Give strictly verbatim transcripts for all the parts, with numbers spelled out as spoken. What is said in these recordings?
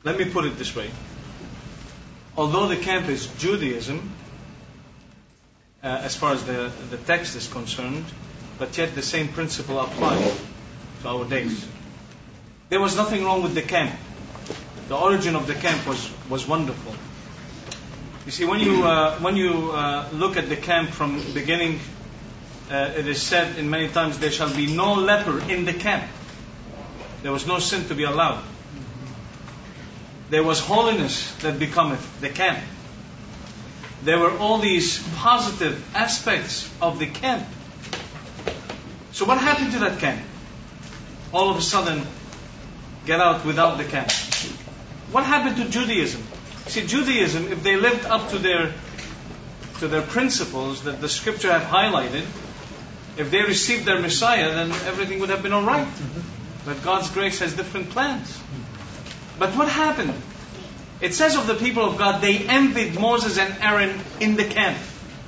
let me put it this way. Although the camp is Judaism, uh, as far as the, the text is concerned, but yet the same principle applies to our days. There was nothing wrong with the camp. The origin of the camp was, was wonderful. You see, when you uh, when you uh, look at the camp from the beginning, uh, it is said in many times, there shall be no leper in the camp. There was no sin to be allowed. There was holiness that becometh the camp. There were all these positive aspects of the camp. So what happened to that camp? All of a sudden, get out without the camp. What happened to Judaism? See, Judaism, if they lived up to their to their principles that the Scripture have highlighted, if they received their Messiah, then everything would have been all right. But God's grace has different plans. But what happened? It says of the people of God, they envied Moses and Aaron in the camp.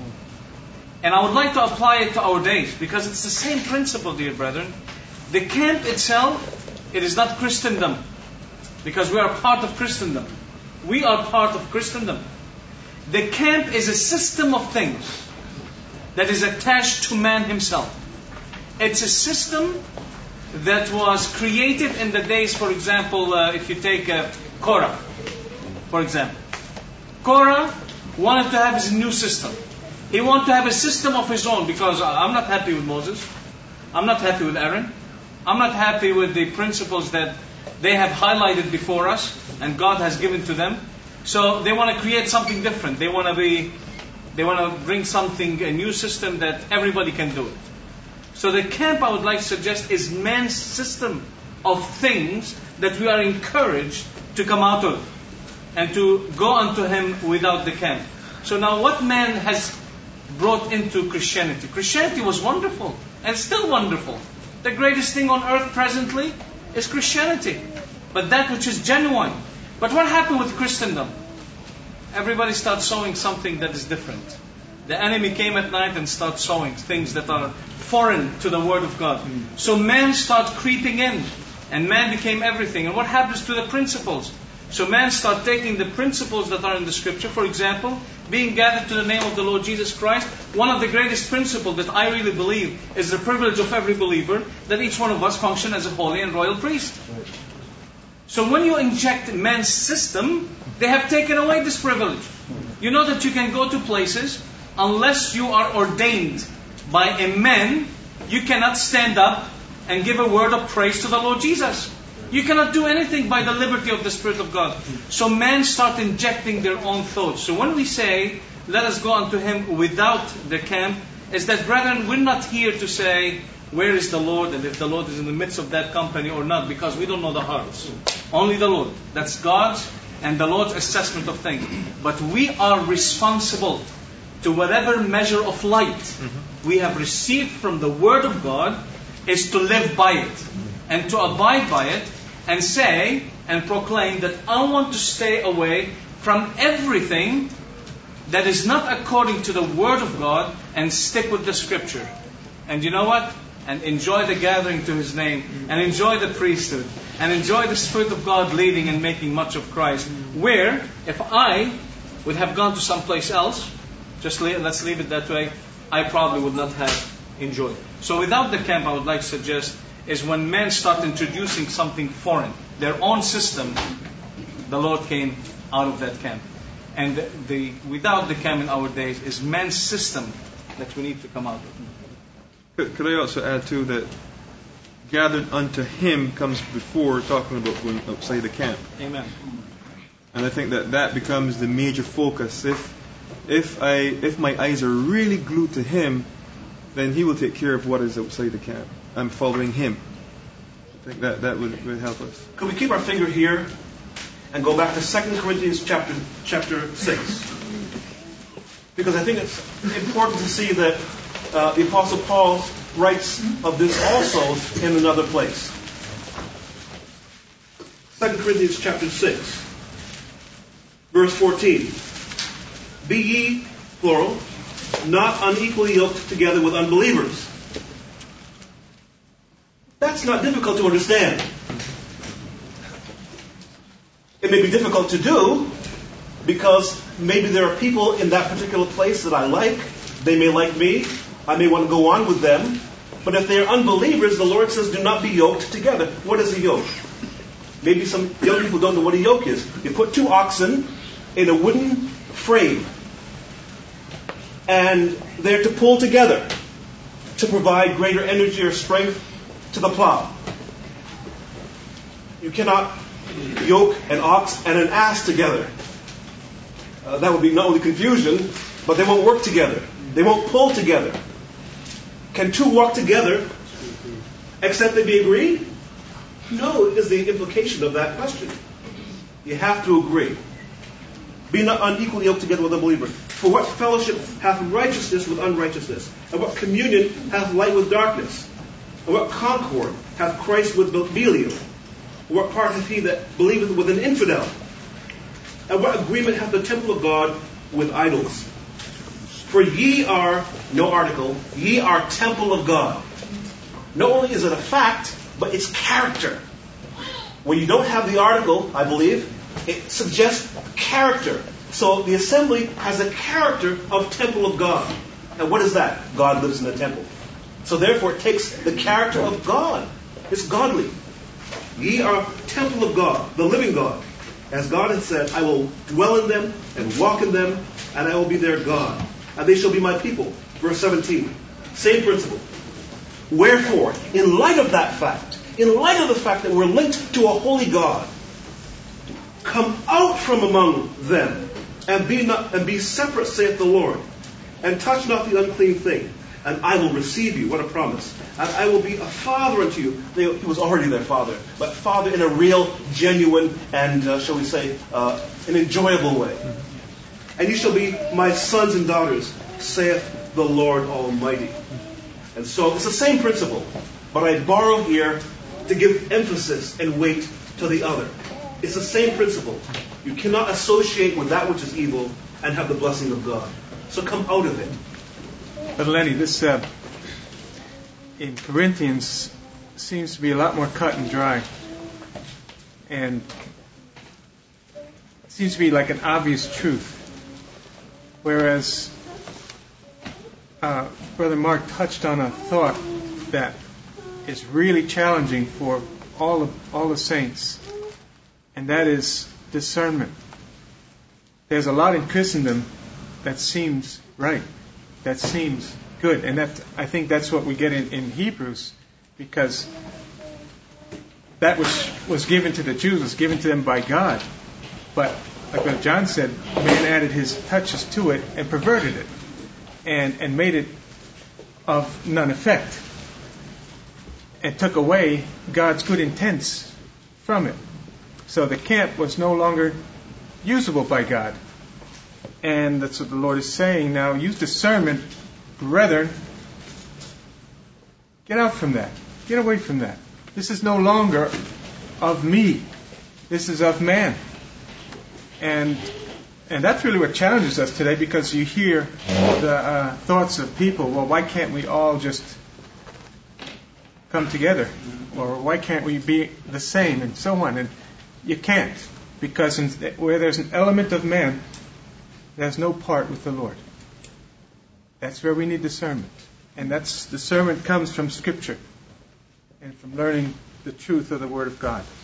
And I would like to apply it to our days, because it's the same principle, dear brethren. The camp itself, it is not Christendom, because we are part of Christendom. We are part of Christendom. The camp is a system of things that is attached to man himself. It's a system that was created in the days, for example, uh, if you take uh, Korah, for example. Korah wanted to have his new system. He wanted to have a system of his own, because I'm not happy with Moses. I'm not happy with Aaron. I'm not happy with the principles that they have highlighted before us and God has given to them. So they want to create something different. They want to be, they want to bring something, a new system that everybody can do it. So the camp, I would like to suggest, is man's system of things that we are encouraged to come out of and to go unto him without the camp. So now what man has brought into Christianity? Christianity was wonderful and still wonderful. The greatest thing on earth presently is Christianity, but that which is genuine. But what happened with Christendom? Everybody starts sowing something that is different. The enemy came at night and started sowing things that are foreign to the Word of God. So man started creeping in, and man became everything. And what happens to the principles? So man started taking the principles that are in the Scripture. For example, being gathered to the name of the Lord Jesus Christ. One of the greatest principles that I really believe is the privilege of every believer, that each one of us function as a holy and royal priest. So when you inject man's system, they have taken away this privilege. You know that you can go to places, unless you are ordained by a man, you cannot stand up and give a word of praise to the Lord Jesus. You cannot do anything by the liberty of the Spirit of God. So men start injecting their own thoughts. So when we say, let us go unto him without the camp, is that, brethren, we're not here to say, where is the Lord, and if the Lord is in the midst of that company or not, because we don't know the hearts. Only the Lord. That's God's and the Lord's assessment of things. But we are responsible to whatever measure of light mm-hmm. we have received from the Word of God, is to live by it and to abide by it and say and proclaim that I want to stay away from everything that is not according to the Word of God and stick with the Scripture. And you know what? And enjoy the gathering to His name, and enjoy the priesthood, and enjoy the Spirit of God leading and making much of Christ. Where, if I would have gone to someplace else, just leave, let's leave it that way, I probably would not have enjoyed. So without the camp, I would like to suggest, is when men start introducing something foreign, their own system, the Lord came out of that camp. And the, the without the camp in our days is man's system that we need to come out of. Could, could I also add too that gathered unto him comes before talking about going outside the camp. Amen. And I think that that becomes the major focus. If if I if my eyes are really glued to him, then he will take care of what is outside the camp. I'm following him. I think that that would, would help us. Could we keep our finger here and go back to Second Corinthians chapter chapter six? Because I think it's important to see that uh, the Apostle Paul writes of this also in another place. Second Corinthians chapter six, verse fourteen. Be ye, plural, not unequally yoked together with unbelievers. That's not difficult to understand. It may be difficult to do because maybe there are people in that particular place that I like. They may like me. I may want to go on with them. But if they are unbelievers, the Lord says, do not be yoked together. What is a yoke? Maybe some young people don't know what a yoke is. You put two oxen in a wooden frame, and they're to pull together to provide greater energy or strength to the plow. You cannot yoke an ox and an ass together. Uh, that would be not only confusion, but they won't work together. They won't pull together. Can two walk together except they be agreed? No, is the implication of that question. You have to agree. Be not unequally yoked together with a believer. For what fellowship hath righteousness with unrighteousness? And what communion hath light with darkness? And what concord hath Christ with Belial? And what part hath he that believeth with an infidel? And what agreement hath the temple of God with idols? For ye are, no article, ye are temple of God. Not only is it a fact, but it's character. When you don't have the article, I believe, it suggests character. So the assembly has a character of temple of God. And what is that? God lives in the temple. So therefore it takes the character of God. It's godly. Ye are temple of God, the living God. As God has said, I will dwell in them and walk in them, and I will be their God. And they shall be my people. Verse seventeen. Same principle. Wherefore, in light of that fact, in light of the fact that we're linked to a holy God, come out from among them, and be not and be separate, saith the Lord, and touch not the unclean thing, and I will receive you. What a promise. And I will be a father unto you. They, he was already their father, but father in a real, genuine, and, uh, shall we say, uh, an enjoyable way. And you shall be my sons and daughters, saith the Lord Almighty. And so it's the same principle, but I borrow here to give emphasis and weight to the other. It's the same principle. You cannot associate with that which is evil and have the blessing of God. So come out of it. But Lenny, this uh, in Corinthians seems to be a lot more cut and dry, and it seems to be like an obvious truth. Whereas uh, Brother Mark touched on a thought that is really challenging for all of, all the saints, and that is discernment. There's a lot in Christendom that seems right, that seems good, and that I think that's what we get in, in Hebrews, because that which was given to the Jews was given to them by God, but like what John said, man added his touches to it and perverted it, and and made it of none effect, and took away God's good intents from it. So the camp was no longer usable by God. And that's what the Lord is saying now. Use discernment, brethren. Get out from that. Get away from that. This is no longer of me. This is of man. And and that's really what challenges us today, because you hear the uh, thoughts of people, well, why can't we all just come together? Or why can't we be the same? And so on. And you can't, because in, where there's an element of man, there's no part with the Lord. That's where we need discernment. And that's discernment comes from Scripture and from learning the truth of the Word of God.